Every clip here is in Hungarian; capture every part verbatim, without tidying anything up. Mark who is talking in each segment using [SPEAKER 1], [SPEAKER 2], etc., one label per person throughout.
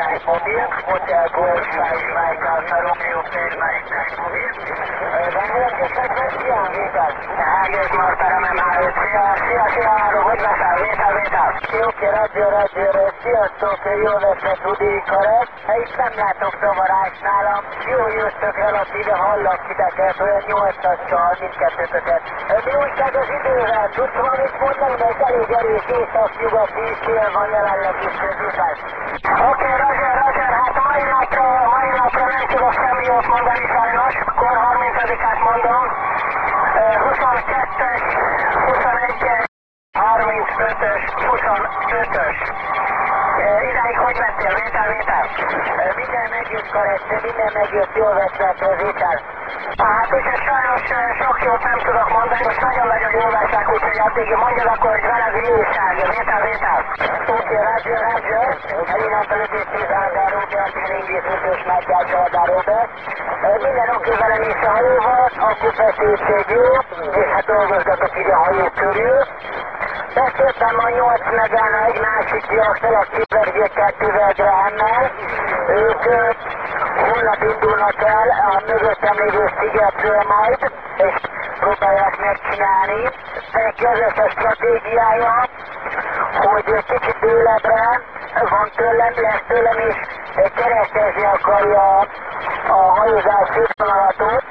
[SPEAKER 1] Maritime Mobil, Hotel Golf five Mike Alfa Romeo per Maritime Mobil. Ágyas Marta Remem Hájt, szia, szia, szia, Áron, hogy veszel, vétel, vétel?
[SPEAKER 2] Oké, Roger, Roger, sziasztok, jó lesz Rudi Karek. Itt nem látok zavarást nálam, jó jöttök relatíve, hallak titeket, olyan nyolcassal mindkettőtöket. Mi újság az idővel? Tudsz valamit mondani, mert elég erős észak-nyugati szél van jelenleg is közútás.
[SPEAKER 1] Oké, Roger, Roger, hát mai napra, mai napra nem tudok semmi jót mondani sajnos, akkor harmincadikát mondom, huszonkettes, huszonegyes, harmincötös, huszonötös. Idáig hogy vettél? Vétel, vétel?
[SPEAKER 2] Minden megjött korrekt, minden megjött, jól vesznek vétel.
[SPEAKER 1] Hát úgyhogy sajnos sok jót nem tudok mondani, most nagyon-nagyon jól veszek, úgyhogy addig mondjad akkor, hogy veled mi újság, vétel, vétel?
[SPEAKER 2] Oké, Roger, Roger, Elina Pelötészíz Áldáróbe, a Tényingész ötös Mátyás Áldáróbe. Minden oké velem is a hajóval, akkor feszültség jó, és hát dolgozgatok így a hajó körül. Beszéltem a nyolc megán egy másik jaktal, a Silvergate kettővel Graham-mel. Ők holnap indulnak el a mögöttem lévő szigetről majd, és próbálják megcsinálni. Neki az lesz a stratégiája, hogy kicsit dőlebbre van tőlem, lesz tőlem is, keresztezni akarja a hajózás szétvonalat ott,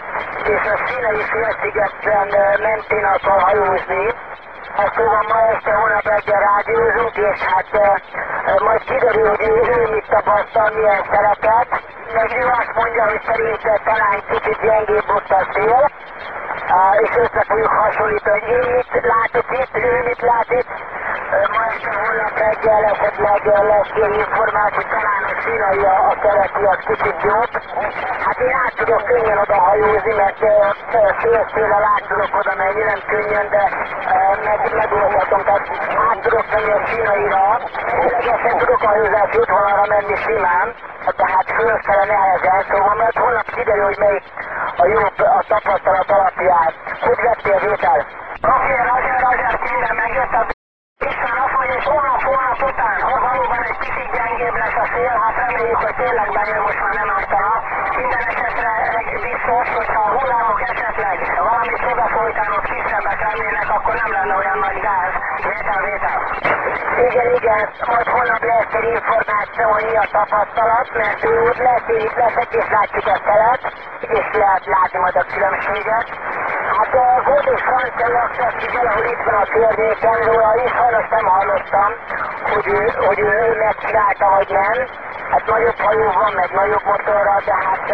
[SPEAKER 2] és a Színai félszigeten mentén akar hajózni. Hát szóval ma este, holnap reggel rádiózunk, és hát uh, majd kiderül, hogy ő, ő mit tapasztal, milyen szerepet. Meg ő azt mondja, hogy szerinte talán kicsit gyengébb ott a szél, uh, és össze fogjuk hasonlítani, hogy én mit látok itt, ő mit lát itt. Uh, ma este, holnap reggel esetleg lesz ilyen információ, talán a Színai a, a keleti az kicsit jobb. Hát én át tudok könnyen oda hajózni, mert uh, fél-széllel át tudok oda menni, nem könnyen, de uh, meg, megoldhatom, tehát át tudok menni a Sínaira, ténylegesen tudok a hajózási útvonalra menni simán, de hát fölfele nehezen, szóval mert holnap kiderül, hogy melyik a jobb a tapasztalat alapján. Hogy vettél vétel?
[SPEAKER 1] Oké, Roger, Roger, minden megjött a István azt mondja, hogy holnap, holnap után, ha valóban egy kicsit gyengébb lesz a szél, hát reméljük, hogy tényleg bejön, most már nem azt a nap. Minden esetre biztos, hogyha a hullámok esetleg valamit odafolytánok kisebbek lennének, akkor nem lenne olyan nagy gáz. Vétel, vétel.
[SPEAKER 2] Igen, igen, majd holnap lesz egy információ, hogy mi a tapasztalat, mert ő úgy lesz, én itt leszek, és látjuk a szelet, és lehet látni majd a különbséget. Hát uh, volt egy francia lakta, aki valahol itt van a környéken, róla is sajnos nem hallottam, hogy ő, hogy ő, ő megcsinálta, vagy nem. Hát nagyobb hajó van, meg nagyobb motorra, de hát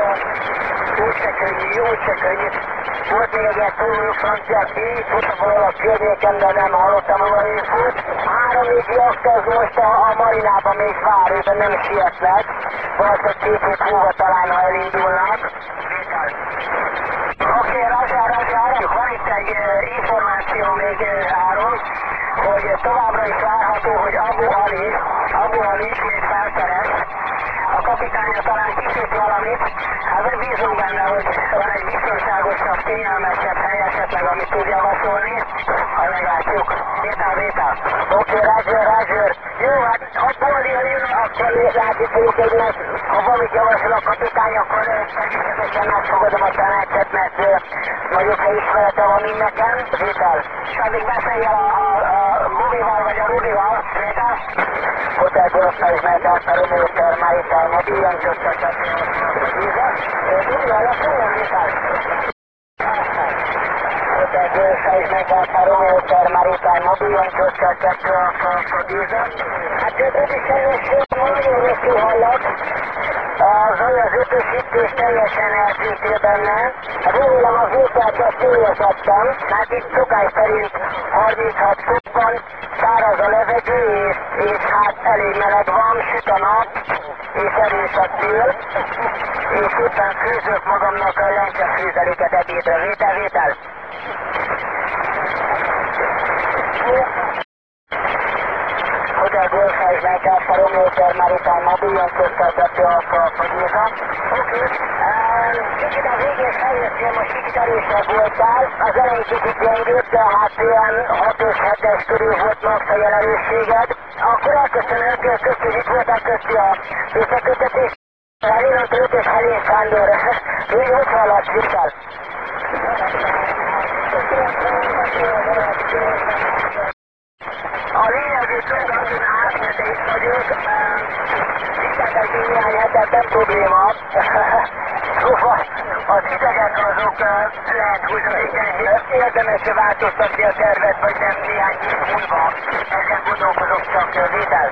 [SPEAKER 2] uh, úgyse könnyű, úgyse könnyű. Volt még egy túló francia, aki itt volt valahol a környéken, de nem hallottam, hogy valami fut. Három-négy lakta az most a, a marinában még vár, de nem sietnek. Valószínűleg két hét múlva talán, ha elindulnak.
[SPEAKER 1] Oké, Roger, Roger, van itt egy uh, információ még, uh, Áron, hogy továbbra is várható, hogy Abu Ali, Abu Ali ismét felkeres. A kapitánya talán kicsit valamit, hát meg bízunk benne, hogy van egy biztonságosabb, kényelmesebb hely esetleg, amit tud javasolni, ha meglátjuk. Vétel, vétel.
[SPEAKER 2] Oké, Roger, Roger. Jó, hát Abu Ali jön, akkor látni fogjuk egynek. Ha valamit javasol a kapitány, akkor természetesen megfogadom a tanácsot, mert nagyobb helyismerete van, mint nekem. Vétel.
[SPEAKER 1] És addig beszéljél a, a, a Bubival vagy a Rudival, vétel.
[SPEAKER 2] Hotel Golf five Mike Alfa Romeo per Maritime Mobil, Antiochia Tudja, alakuljon, vétel. Hotel Golf five Mike Alfa Romeo per Maritime Mobil, Antiochia kettő Alfa Alfa Díza. Hát ötödik helyes, nagyon rosszul hallak. Az olyan ötösítés teljesen eltűntél benne. Remélem az vételt azt jól vezettem. Hát itt szokás szerint harminchat fok van, száraz a levegő, és, és hát elég meleg van, süt a nap, és erős a szél. És éppen főzök magamnak a lencsefőzeléket ebédre. Vétel, vétel. Hotel Golf five és megkapta Romeo Maritime mobil, jön köztartatja a Fagéza. Oké. Kicsit a végén feljöttél, most kicsit erősebb voltál, az elején kicsit gyengébb, de hát olyan hatos hetes körül volt max a jelenőséged. Akkor elköszönöm, köszönjük, itt voltál közti a összekötetés. Helén Tőt és Helén Sándor. Ő hogy hallasz vissza? A lényegű szó azon át, mert én itt vagyok, titeket néhány hetet nem probléma. Szóval az idegek azok lehet, hogy az igen érdemes-e változtatni a tervet, vagy nem néhány év múlva. Ezen gondolkozok csak vétel.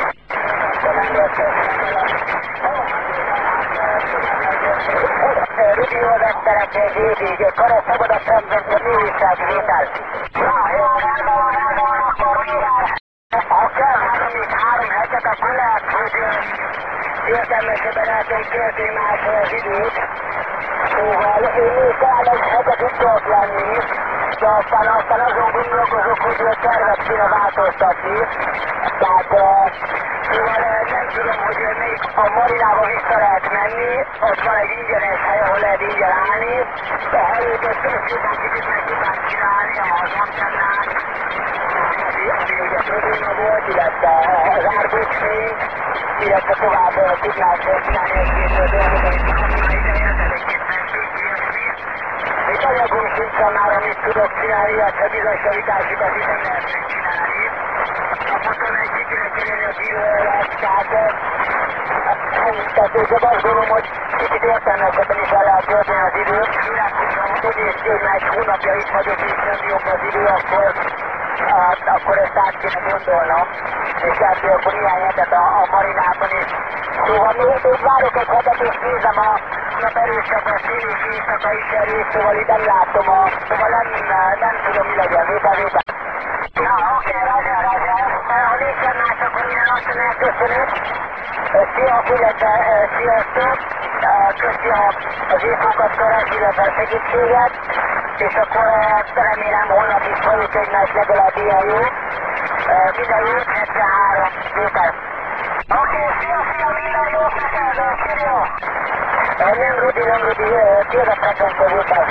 [SPEAKER 2] Rudi Olveszterek egy évig, Kara szabad a szemben, hogy mi újság vétel. Ja, jó, rendben van, rendben van, akkor mivel? Ha kell három és három hetet, akkor lehet, hogy értelmesebben el tudom költeni máshol az időt. Szóval én még talán egy hetet itt tudok lenni, de aztán, aztán azon gondolkozok, hogy a tervet kéne változtatni. Tehát, szóval nem tudom, hogy még a Marinába vissza lehet menni, ott van egy ingyenes hely, ahol lehet ingyen állni, de előtt egy tök jobban kicsit meg tudnánk csinálni az antennát, ami, ami ugye probléma volt, illetve az árbócsfény, illetve tovább tudnánk csinálni egy-két dolgot, amit kapna ideje, tehát egy-két mentőt, ilyesmi. Még anyagom sincsen már, amit tudok csinálni, illetve bizonyosításokat is nem lehet megcsinálni. Mondom, egy kicsit csinálni a bíróját, tehát tehát csak azt gondolom, hogy kicsit értelmesebben is el lehet tölteni az időt. Főleg, hogyha úgy néz ki, hogy már egy hónapja itt vagyok, és nem jobb az idő, akkor, uh, akkor ezt át kéne gondolnom. És lehet, hogy akkor néhány hetet a, a Marinában is. Szóval még, még várok egy hetet, és nézem a nap erősebb a szín és éjszaka is erős, szóval itt nem látom a... Szóval nem, nem tudom, mi legyen, vétel, vétel. Ja, oké, Roger, Roger. Ha nincsen más, akkor minden azt elköszönöm. Szia, illetve sziasztok! Köszi az infókat, Karás, illetve a segítséget, és akkor remélem holnap is halljuk egymást legalább ilyen jó. Minden jót, hetvenhárom vétel. Oké, szia, szia, minden jót neked, Kirió! Nem Rudi, nem Rudi, tiéd a frekvencia vétel.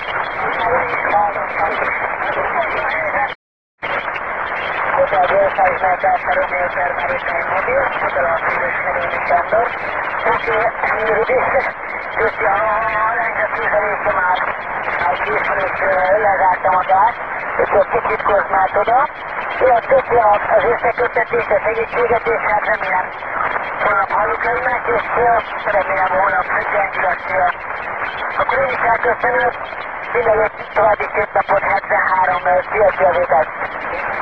[SPEAKER 2] Hotel Golfa is megkázta Romeo Maritime mobil, hotel a Fűrös Helén Sándor. Oké, Rudi, köszi a lányzatkézelésre már egy készül és lezárta magát, úgyhogy kicsit már oda. Jó, köszi az összeköttetést, a segítséget, és hát remélem holnap halljuk egymást, és remélem holnap gyengül a szél. Akkor én is elköszönöm, minden további szép napot, hetvenhárom, szia, szia, vétel!